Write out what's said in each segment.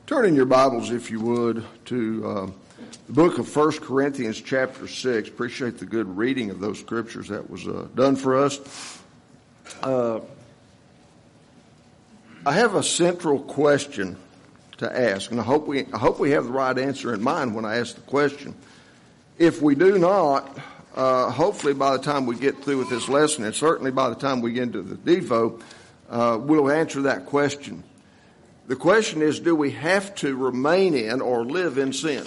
Turn in your Bibles, if you would, to the book of 1 Corinthians chapter 6. Appreciate the good reading of those scriptures that was done for us. I have a central question to ask, and I hope we have the right answer in mind when I ask the question. If we do not, hopefully by the time we get through with this lesson, and certainly by the time we get into the Devo, we'll answer that question. The question is, do we have to remain in or live in sin?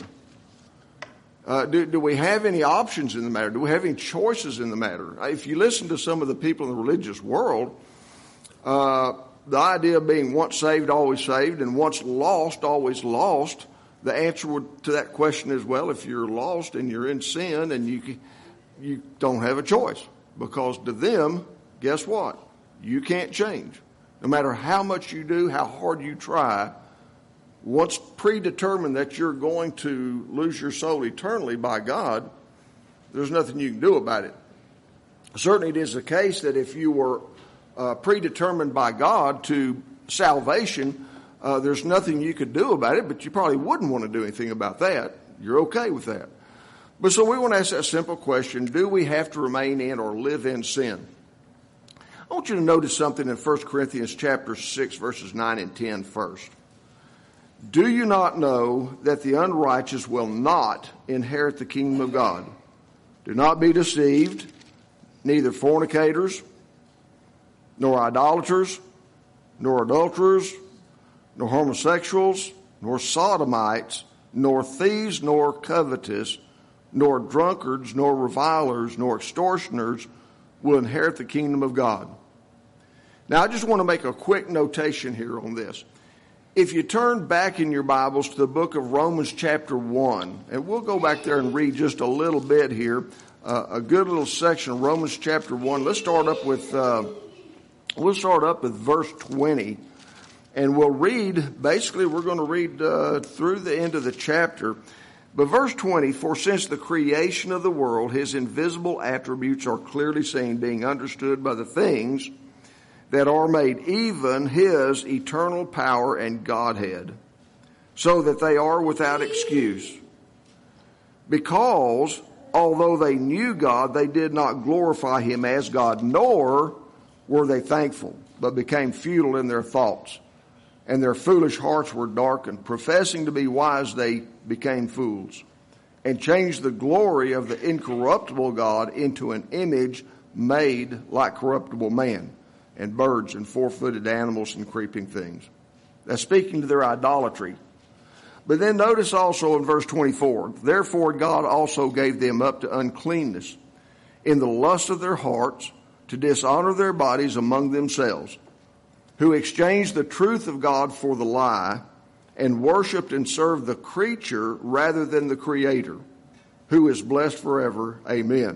Do we have any options in the matter? Do we have any choices in the matter? If you listen to some of the people in the religious world, the idea of being once saved, and once lost, always lost, the answer to that question is, well, if you're lost and you're in sin, and you don't have a choice. Because to them, guess what? You can't change. No matter how much you do, how hard you try, once predetermined that you're going to lose your soul eternally by God, there's nothing you can do about it. Certainly it is the case that if you were predetermined by God to salvation, there's nothing you could do about it, but you probably wouldn't want to do anything about that. You're okay with that. But so we want to ask that simple question, do we have to remain in or live in sin? I want you to notice something in 1 Corinthians chapter 6, verses 9 and 10 first. Do you not know that the unrighteous will not inherit the kingdom of God? Do not be deceived, neither fornicators, nor idolaters, nor adulterers, nor homosexuals, nor sodomites, nor thieves, nor covetous, nor drunkards, nor revilers, nor extortioners will inherit the kingdom of God. Now, I just want to make a quick notation here on this. If you turn back in your Bibles to the book of Romans chapter 1, and we'll go back there and read just a little bit here, a good little section of Romans chapter 1. Let's start up with verse 20, and we'll read, basically we're going to read through the end of the chapter. But verse 20, for since the creation of the world, his invisible attributes are clearly seen, being understood by the things that are made, even his eternal power and Godhead, so that they are without excuse. Because, although they knew God, they did not glorify him as God, nor were they thankful, but became futile in their thoughts, and their foolish hearts were darkened. Professing to be wise, they became fools, and changed the glory of the incorruptible God into an image made like corruptible man, and birds, and four-footed animals, and creeping things. That's speaking to their idolatry. But then notice also in verse 24, therefore God also gave them up to uncleanness in the lust of their hearts, to dishonor their bodies among themselves, who exchanged the truth of God for the lie, and worshipped and served the creature rather than the Creator, who is blessed forever. Amen.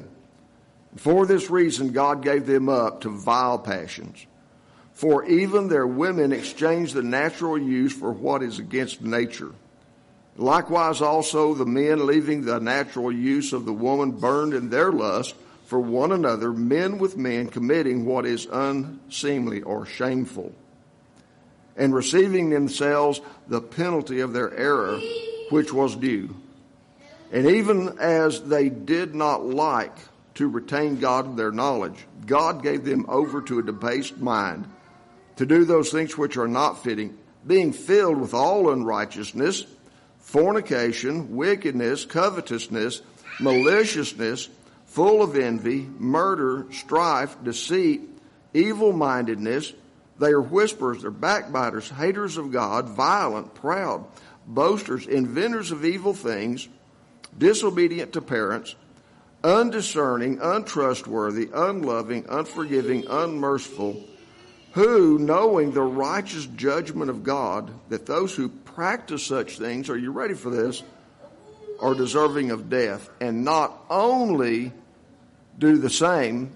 For this reason God gave them up to vile passions. For even their women exchanged the natural use for what is against nature. Likewise also the men, leaving the natural use of the woman, burned in their lust for one another, men with men, committing what is unseemly or shameful, and receiving themselves the penalty of their error, which was due. And even as they did not like to retain God in their knowledge, God gave them over to a debased mind, to do those things which are not fitting, being filled with all unrighteousness, fornication, wickedness, covetousness, maliciousness, full of envy, murder, strife, deceit, evil-mindedness. They are whisperers, they're backbiters, haters of God, violent, proud, boasters, inventors of evil things, disobedient to parents, undiscerning, untrustworthy, unloving, unforgiving, unmerciful, who, knowing the righteous judgment of God, that those who practice such things, are you ready for this, are deserving of death, and not only do the same,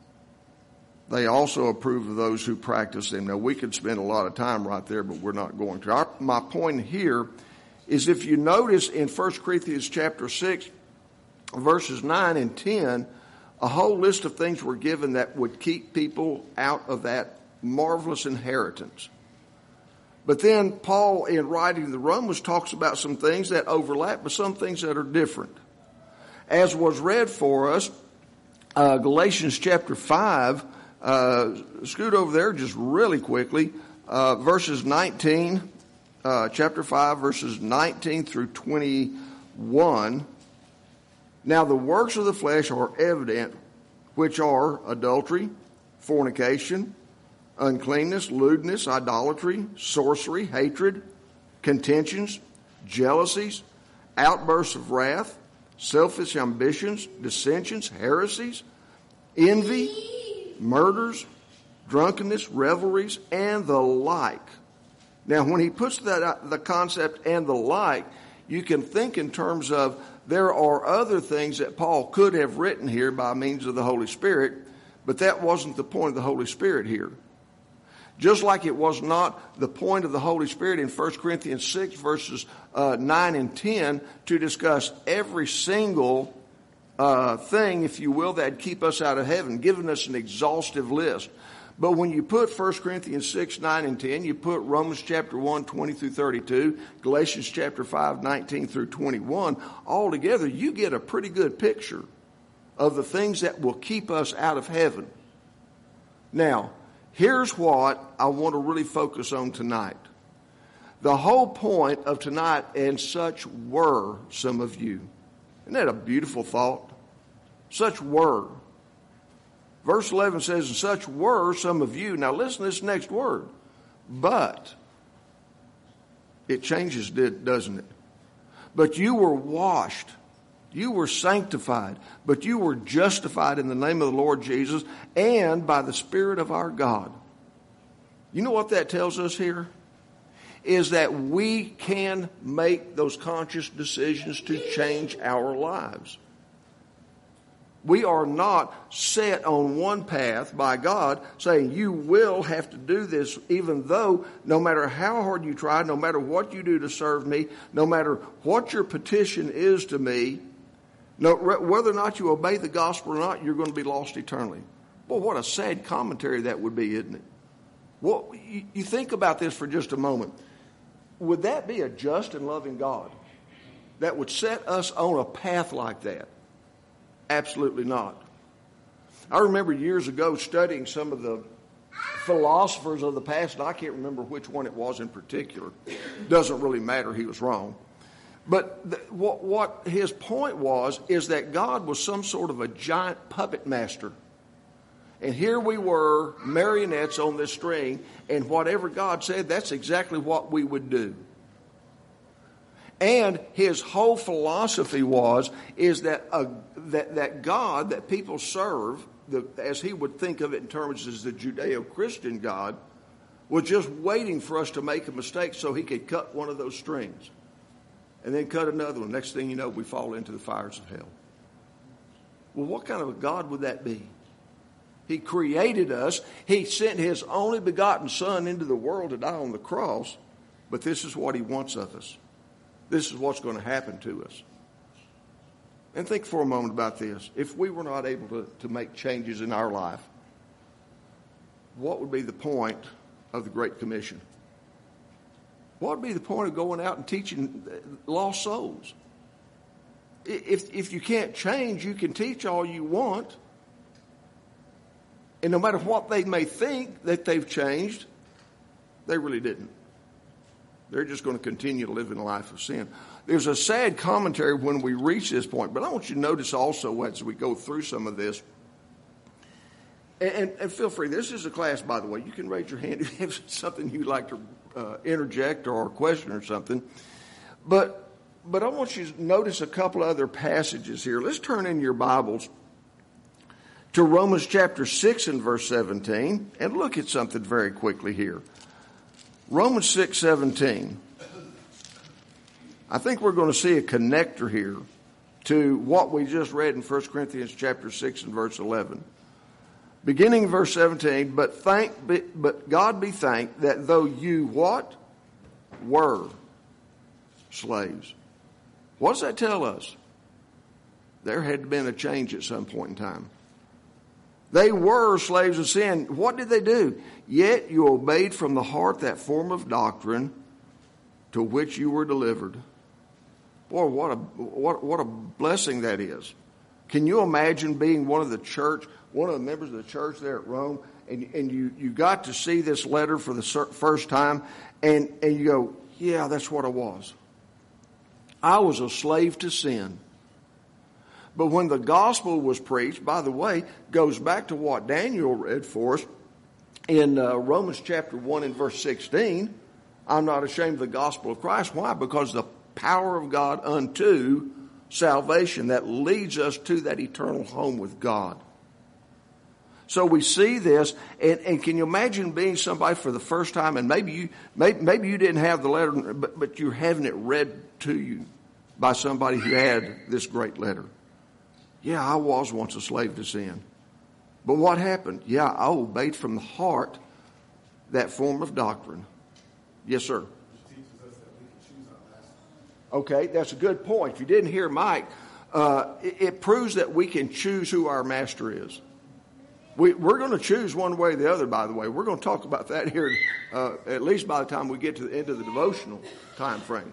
they also approve of those who practice them. Now, we could spend a lot of time right there, but we're not going to. My point here is, if you notice in 1 Corinthians chapter 6, verses 9 and 10, a whole list of things were given that would keep people out of that marvelous inheritance. But then Paul, in writing the Romans, talks about some things that overlap, but some things that are different. As was read for us, Galatians chapter 5, scoot over there just really quickly, verses 19, chapter 5, verses 19 through 21. Now the works of the flesh are evident, which are adultery, fornication, uncleanness, lewdness, idolatry, sorcery, hatred, contentions, jealousies, outbursts of wrath, selfish ambitions, dissensions, heresies, envy, murders, drunkenness, revelries, and the like. Now, when he puts that the concept and the like, you can think in terms of there are other things that Paul could have written here by means of the Holy Spirit, but that wasn't the point of the Holy Spirit here. Just like it was not the point of the Holy Spirit in 1 Corinthians 6 verses 9 and 10 to discuss every single thing, if you will, that'd keep us out of heaven, giving us an exhaustive list. But when you put 1 Corinthians 6, 9, and 10, you put Romans chapter 1, 20 through 32, Galatians chapter 5, 19 through 21, all together, you get a pretty good picture of the things that will keep us out of heaven. Now, here's what I want to really focus on tonight. The whole point of tonight, and such were some of you. Isn't that a beautiful thought? Such were. Verse 11 says, and such were some of you. Now listen to this next word. But. It changes, doesn't it? But you were washed. You were sanctified. But you were justified in the name of the Lord Jesus and by the Spirit of our God. You know what that tells us here? Is that we can make those conscious decisions to change our lives. We are not set on one path by God saying you will have to do this, even though no matter how hard you try, no matter what you do to serve me, no matter what your petition is to me, whether or not you obey the gospel or not, you're going to be lost eternally. Well, what a sad commentary that would be, isn't it? Well, you think about this for just a moment. Would that be a just and loving God that would set us on a path like that? Absolutely not. I remember years ago studying some of the philosophers of the past, and I can't remember which one it was in particular. Doesn't really matter, he was wrong. But what his point was is that God was some sort of a giant puppet master. And here we were, marionettes on this string, and whatever God said, that's exactly what we would do. And his whole philosophy is that that God that people serve, as he would think of it in terms as the Judeo-Christian God, was just waiting for us to make a mistake so he could cut one of those strings. And then cut another one. Next thing you know, we fall into the fires of hell. Well, what kind of a God would that be? He created us. He sent his only begotten Son into the world to die on the cross. But this is what he wants of us. This is what's going to happen to us. And think for a moment about this. If we were not able to make changes in our life, what would be the point of the Great Commission? What would be the point of going out and teaching lost souls? If you can't change, you can teach all you want. And no matter what they may think that they've changed, they really didn't. They're just going to continue to live in a life of sin. There's a sad commentary when we reach this point, but I want you to notice also as we go through some of this, and feel free, this is a class, by the way. You can raise your hand if you have something you'd like to interject or a question or something. But I want you to notice a couple other passages here. Let's turn in your Bibles to Romans chapter 6 and verse 17 and look at something very quickly here. Romans 6:17. I think we're going to see a connector here to what we just read in 1 Corinthians chapter 6 and verse 11. Beginning in verse 17, but God be thanked that though you what? Were slaves. What does that tell us? There had been a change at some point in time. They were slaves of sin. What did they do? Yet you obeyed from the heart that form of doctrine to which you were delivered. Boy, what a blessing that is. Can you imagine being one of the members of the church there at Rome, and you got to see this letter for the first time, and you go, yeah, that's what I was. I was a slave to sin. But when the gospel was preached, by the way, goes back to what Daniel read for us in Romans chapter 1 and verse 16, I'm not ashamed of the gospel of Christ. Why? Because the power of God unto salvation that leads us to that eternal home with God. So we see this, and can you imagine being somebody for the first time, and maybe you didn't have the letter, but you're having it read to you by somebody who had this great letter. Yeah, I was once a slave to sin. But what happened? Yeah, I obeyed from the heart that form of doctrine. Yes, sir. Okay, that's a good point. If you didn't hear Mike, it proves that we can choose who our master is. We're going to choose one way or the other, by the way. We're going to talk about that here at least by the time we get to the end of the devotional time frame.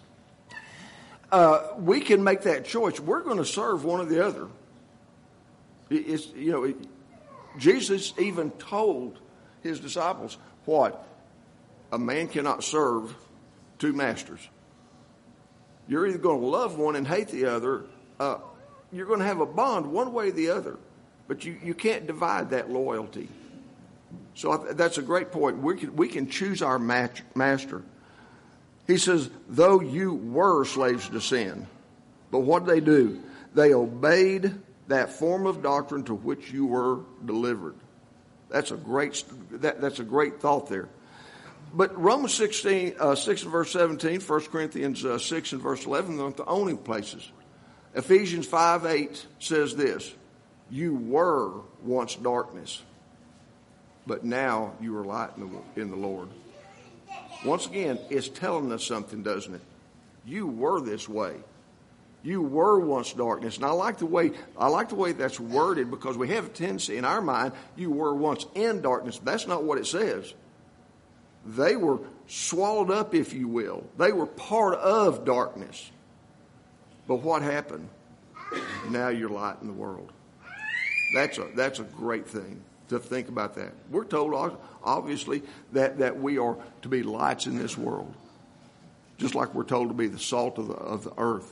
We can make that choice. We're going to serve one or the other. Jesus even told his disciples what? A man cannot serve two masters. You're either going to love one and hate the other. You're going to have a bond one way or the other. But you can't divide that loyalty. So that's a great point. We can choose our master. He says, though you were slaves to sin. But what did they do? They obeyed that form of doctrine to which you were delivered. That's a great thought there. But Romans 6 and verse 17, 1 Corinthians 6 and verse 11 aren't the only places. Ephesians 5:8 says this, you were once darkness, but now you are light in the Lord. Once again, it's telling us something, doesn't it? You were this way. You were once darkness. And I like the way that's worded, because we have a tendency in our mind, you were once in darkness. That's not what it says. They were swallowed up, if you will. They were part of darkness. But what happened? Now you're light in the world. That's a great thing to think about that. We're told, obviously, that we are to be lights in this world, just like we're told to be the salt of the earth.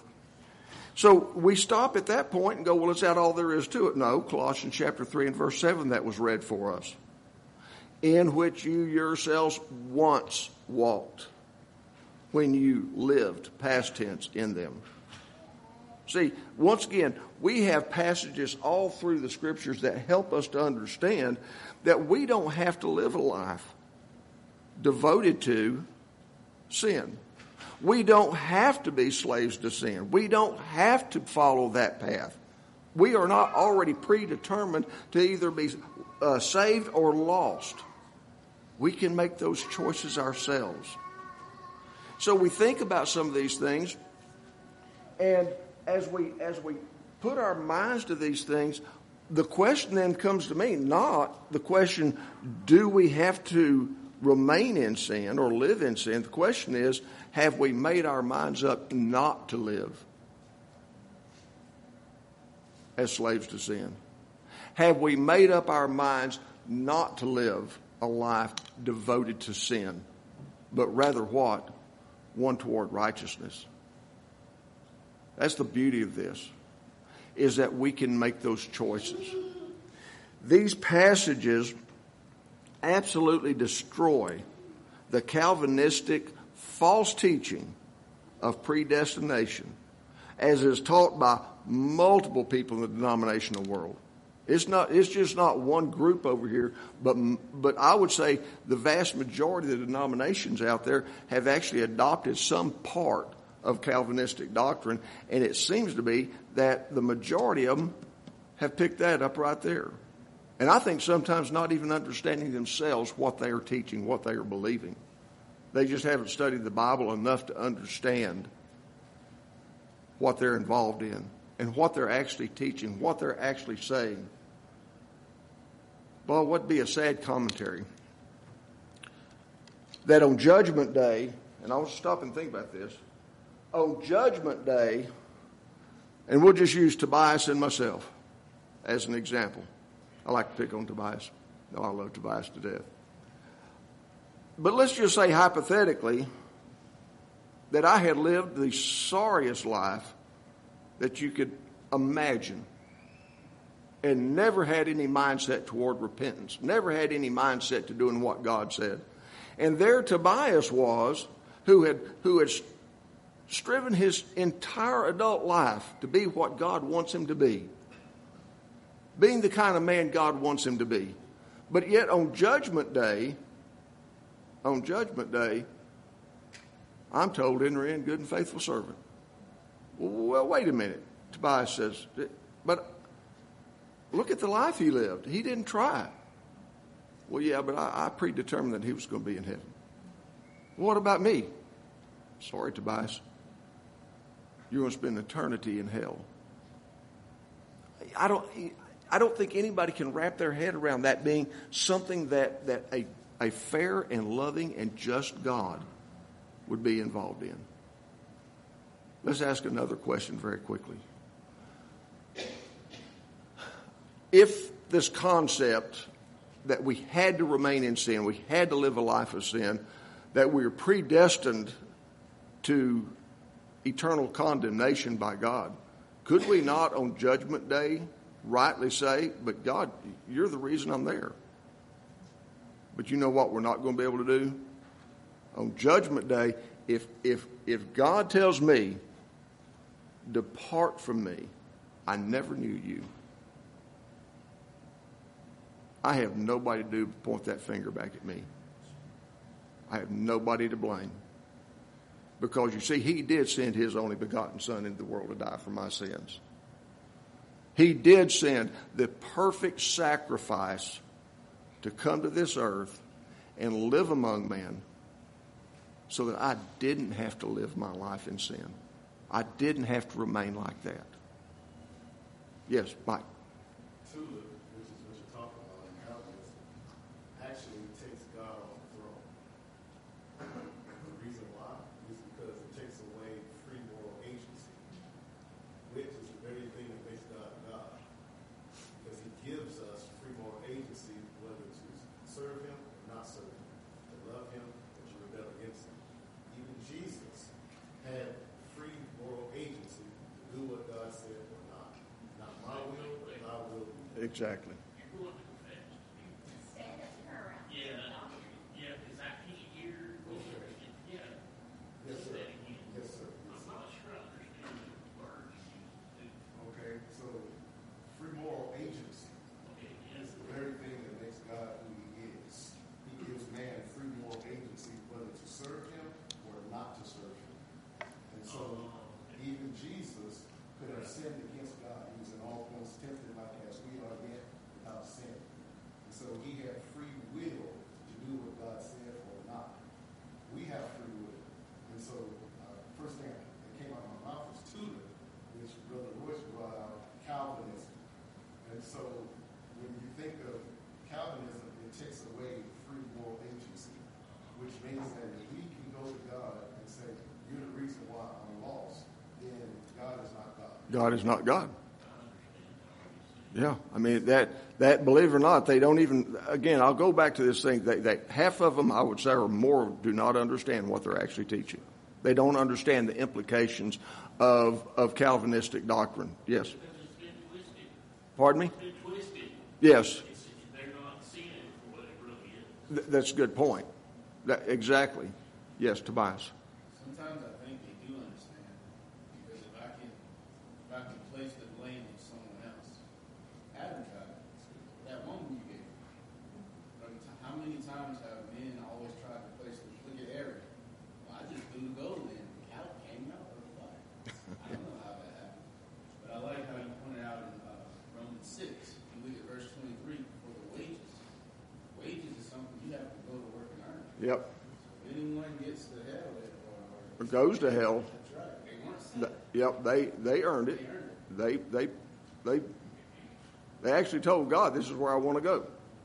So we stop at that point and go, well, is that all there is to it? No, Colossians chapter 3 and verse 7, that was read for us. In which you yourselves once walked when you lived, past tense, in them. See, once again, we have passages all through the scriptures that help us to understand that we don't have to live a life devoted to sin. We don't have to be slaves to sin. We don't have to follow that path. We are not already predetermined to either be saved or lost. We can make those choices ourselves. So we think about some of these things, and as we put our minds to these things, the question then comes to me, not the question, do we have to remain in sin or live in sin? The question is, have we made our minds up not to live as slaves to sin? Have we made up our minds not to live a life devoted to sin, but rather what? One toward righteousness. That's the beauty of this, is that we can make those choices. These passages absolutely destroy the Calvinistic false teaching of predestination as is taught by multiple people in the denominational world. It's just not one group over here, but I would say the vast majority of the denominations out there have actually adopted some part of Calvinistic doctrine, and it seems to be that the majority of them have picked that up right there. And I think sometimes not even understanding themselves what they are teaching, what they are believing. They just haven't studied the Bible enough to understand what they're involved in and what they're actually teaching, what they're actually saying. Well, what'd be a sad commentary? That on Judgment Day, and I want to stop and think about this. On Judgment Day, and we'll just use Tobias and myself as an example. I like to pick on Tobias. No, I love Tobias to death. But let's just say hypothetically that I had lived the sorriest life that you could imagine and never had any mindset toward repentance, never had any mindset to doing what God said. And there Tobias was, who had striven his entire adult life to be what God wants him to be, being the kind of man God wants him to be. But yet on Judgment Day, I'm told, enter in, good and faithful servant. Well, wait a minute, Tobias says, but look at the life he lived. He didn't try. Well, yeah, but I predetermined that he was going to be in heaven. What about me? Sorry, Tobias. You're going to spend eternity in hell. I don't think anybody can wrap their head around that being something that a fair and loving and just God would be involved in. Let's ask another question very quickly. If this concept that we had to remain in sin, we had to live a life of sin, that we are predestined to eternal condemnation by God, could we not on Judgment Day rightly say, but God, you're the reason I'm there? But you know what we're not going to be able to do? On Judgment Day, if God tells me, depart from me, I never knew you, I have nobody to do but point that finger back at me. I have nobody to blame. Because you see, he did send his only begotten Son into the world to die for my sins. He did send the perfect sacrifice to come to this earth and live among men so that I didn't have to live my life in sin. I didn't have to remain like that. Yes, Mike. Tulip, which is what you're talking about in Calvinism, actually takes God off the throne. The reason why is because it takes away free moral agency, which is the very thing that makes God God. Because he gives us free moral agency, whether to serve him or not serve him, to love him or to rebel against him. Even Jesus had free moral agency to do what God said or not. Not my will, but thy will be done. Exactly. Yes, sir. Yes, sir. Okay, so free moral agency is the very thing that makes God who he is. He gives man free moral agency whether to serve him or not to serve him. And so even Jesus could have sinned against God. He was in all points tempted like as we are yet without sin. And so he had free will to do what God said or not. We have free will. And so first thing that came out of my mouth was Tudor, which Brother Royce brought out, Calvinism. And so when you think of Calvinism, it takes away free moral agency, which means that if we can go to God and say, you're the reason why I'm lost, then God is not God. God is not God. Yeah, I mean, that believe it or not, they don't even, again, I'll go back to this thing, that half of them, I would say, or more, do not understand what they're actually teaching. They don't understand the implications of Calvinistic doctrine. Yes. Because it's been twisted. Pardon me? It's been twisted. Yes. They're not seeing it for what it really is. That's a good point. Exactly. Yes, Tobias. Sometimes I think they do understand, because if I can place the blame on someone else, Adam tried it. That woman you gave. How many times have men always tried to place the look at Aaron? Well, I just threw the gold in. The cow came out of the fire. I don't know how that happened, but I like how you pointed out in Romans 6. You look at verse 23 for the wages. Wages is something you have to go to work and earn. Yep. Anyone gets to hell or Goes to hell. that's right. They weren't saved. Yep, they earned it. They actually told God, this is where I want to go.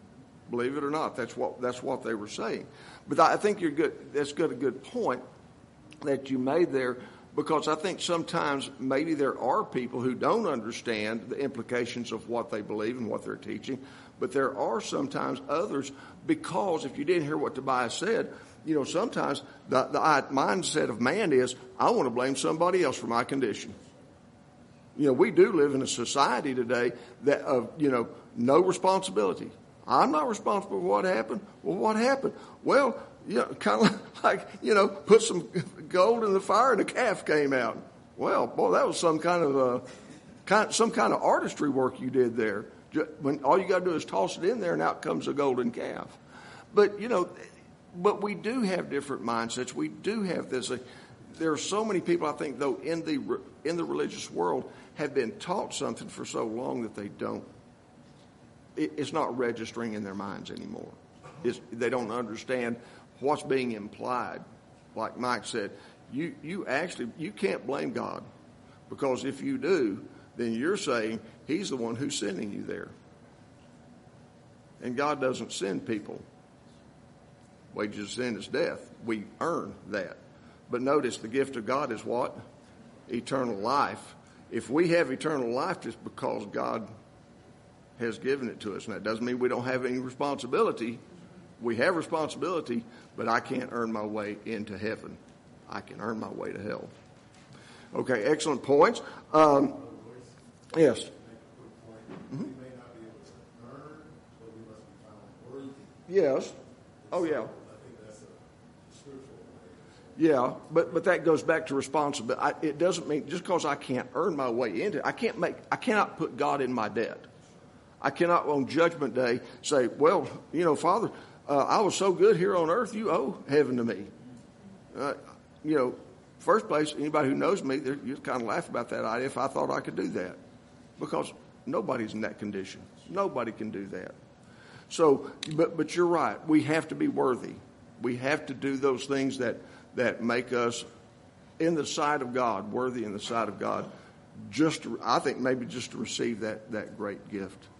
Believe it or not, that's what they were saying. But I think you're good. That's a good point that you made there, because I think sometimes maybe there are people who don't understand the implications of what they believe and what they're teaching, but there are sometimes others, because if you didn't hear what Tobias said, sometimes the mindset of man is, I want to blame somebody else for my condition. We do live in a society today that no responsibility. I'm not responsible for what happened. Well, what happened? Well, kind of like, put some gold in the fire and a calf came out. Well, boy, that was some kind of artistry work you did there. When all you got to do is toss it in there and out comes a golden calf. But, but we do have different mindsets. We do have this. There are so many people, I think, though, in the religious world have been taught something for so long that they don't. It's not registering in their minds anymore. They don't understand what's being implied. Like Mike said, you can't blame God, because if you do, then you're saying he's the one who's sending you there. And God doesn't send people. Wages of sin is death. We earn that. But notice the gift of God is what? Eternal life. If we have eternal life, just because God has given it to us. And that doesn't mean we don't have any responsibility. We have responsibility, but I can't earn my way into heaven. I can earn my way to hell. Okay, excellent points. Yes. We may not be able to earn, but we must be found worthy. Yes. Oh, yeah. I think that's a scriptural way. Yeah, but that goes back to responsibility. It doesn't mean just because I can't earn my way into it, I cannot put God in my debt. I cannot on Judgment Day say, well, Father, I was so good here on earth, you owe heaven to me. First place, anybody who knows me, you kind of laugh about that idea if I thought I could do that. Because nobody's in that condition. Nobody can do that. So, but you're right. We have to be worthy. We have to do those things that make us, in the sight of God, worthy in the sight of God, I think maybe just to receive that great gift.